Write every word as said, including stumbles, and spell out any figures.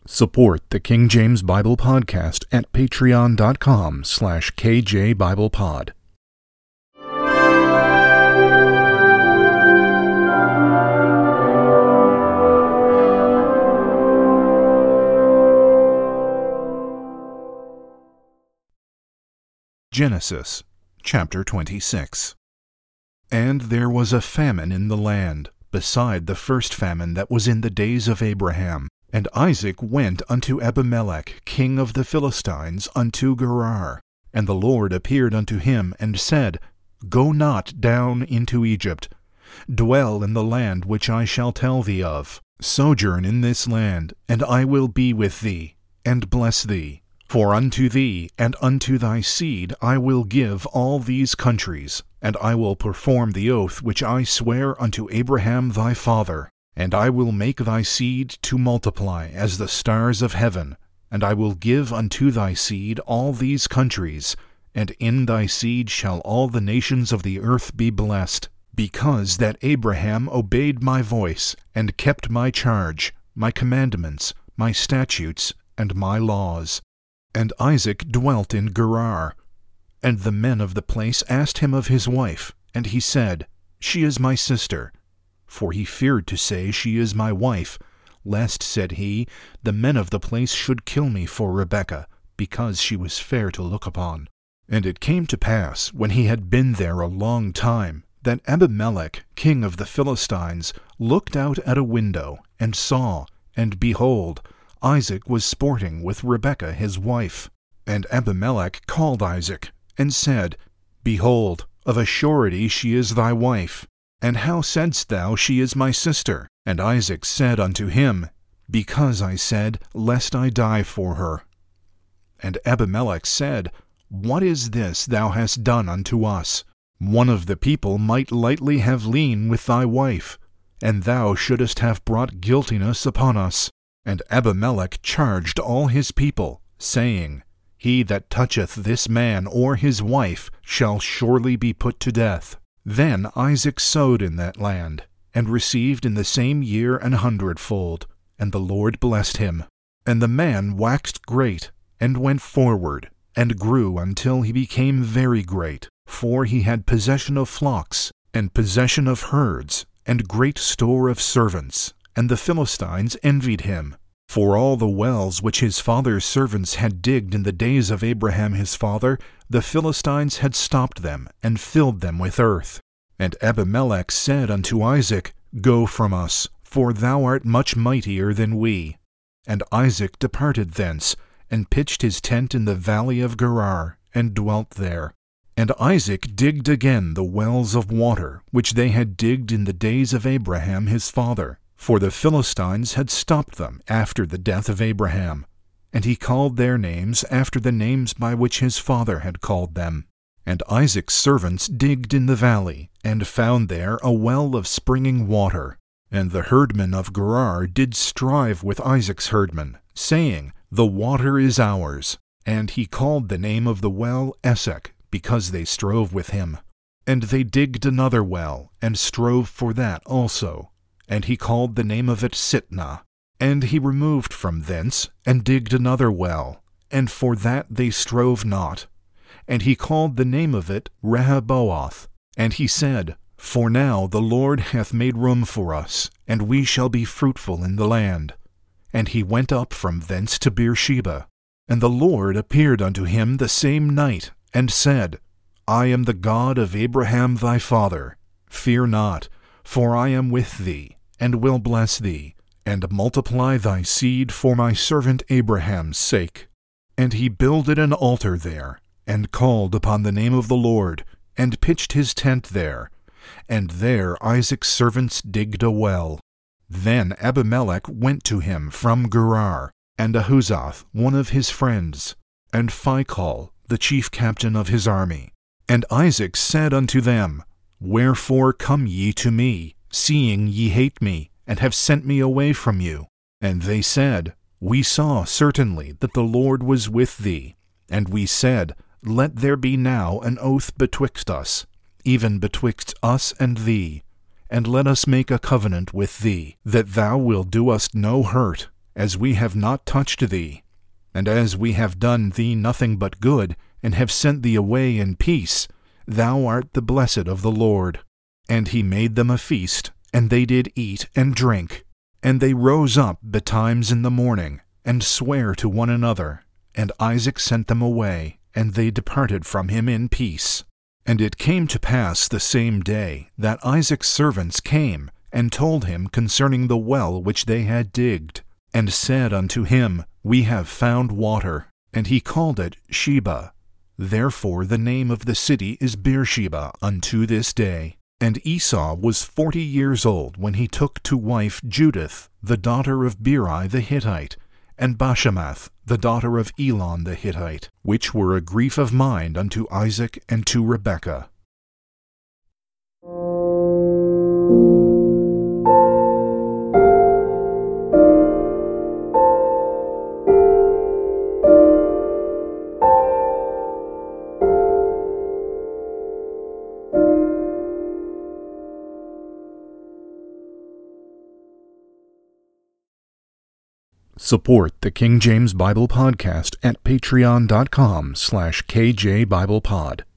Support the King James Bible Podcast at patreon.com slash kjbiblepod. Genesis chapter twenty-six. And there was a famine in the land, beside the first famine that was in the days of Abraham. And Isaac went unto Abimelech, king of the Philistines, unto Gerar. And the Lord appeared unto him, and said, Go not down into Egypt. Dwell in the land which I shall tell thee of. Sojourn in this land, and I will be with thee, and bless thee. For unto thee and unto thy seed I will give all these countries, and I will perform the oath which I swear unto Abraham thy father. And I will make thy seed to multiply as the stars of heaven, and I will give unto thy seed all these countries, and in thy seed shall all the nations of the earth be blessed, because that Abraham obeyed my voice, and kept my charge, my commandments, my statutes, and my laws. And Isaac dwelt in Gerar. And the men of the place asked him of his wife, and he said, She is my sister. For he feared to say, She is my wife, lest, said he, the men of the place should kill me for Rebekah, because she was fair to look upon. And it came to pass, when he had been there a long time, that Abimelech, king of the Philistines, looked out at a window, and saw, and behold, Isaac was sporting with Rebekah his wife. And Abimelech called Isaac, and said, Behold, of a surety she is thy wife. And how saidst thou, She is my sister? And Isaac said unto him, Because I said, Lest I die for her. And Abimelech said, What is this thou hast done unto us? One of the people might lightly have lain with thy wife, and thou shouldest have brought guiltiness upon us. And Abimelech charged all his people, saying, He that toucheth this man or his wife shall surely be put to death. Then Isaac sowed in that land, and received in the same year an hundredfold, and the Lord blessed him. And the man waxed great, and went forward, and grew until he became very great, for he had possession of flocks, and possession of herds, and great store of servants, and the Philistines envied him. For all the wells which his father's servants had digged in the days of Abraham his father, the Philistines had stopped them, and filled them with earth. And Abimelech said unto Isaac, Go from us, for thou art much mightier than we. And Isaac departed thence, and pitched his tent in the valley of Gerar, and dwelt there. And Isaac digged again the wells of water, which they had digged in the days of Abraham his father, for the Philistines had stopped them after the death of Abraham. And he called their names after the names by which his father had called them. And Isaac's servants digged in the valley, and found there a well of springing water. And the herdmen of Gerar did strive with Isaac's herdmen, saying, The water is ours. And he called the name of the well Esek, because they strove with him. And they digged another well, and strove for that also. And he called the name of it Sitnah. And he removed from thence, and digged another well, and for that they strove not. And he called the name of it Rehoboth. And he said, For now the Lord hath made room for us, and we shall be fruitful in the land. And he went up from thence to Beersheba. And the Lord appeared unto him the same night, and said, I am the God of Abraham thy father. Fear not, for I am with thee, and will bless thee, and multiply thy seed for my servant Abraham's sake. And he builded an altar there, and called upon the name of the Lord, and pitched his tent there. And there Isaac's servants digged a well. Then Abimelech went to him from Gerar, and Ahuzath, one of his friends, and Phicol, the chief captain of his army. And Isaac said unto them, Wherefore come ye to me, seeing ye hate me, and have sent me away from you? And they said, We saw certainly that the Lord was with thee. And we said, Let there be now an oath betwixt us, even betwixt us and thee, and let us make a covenant with thee, that thou wilt do us no hurt, as we have not touched thee, and as we have done thee nothing but good, and have sent thee away in peace, thou art the blessed of the Lord. And he made them a feast, and they did eat and drink. And they rose up betimes in the morning, and sware to one another. And Isaac sent them away, and they departed from him in peace. And it came to pass the same day that Isaac's servants came, and told him concerning the well which they had digged, and said unto him, We have found water. And he called it Sheba. Therefore the name of the city is Beersheba unto this day. And Esau was forty years old when he took to wife Judith, the daughter of Beeri the Hittite, and Bashemath, the daughter of Elon the Hittite, which were a grief of mind unto Isaac and to Rebekah. Support the King James Bible Podcast at patreon.com slash KJBiblePod.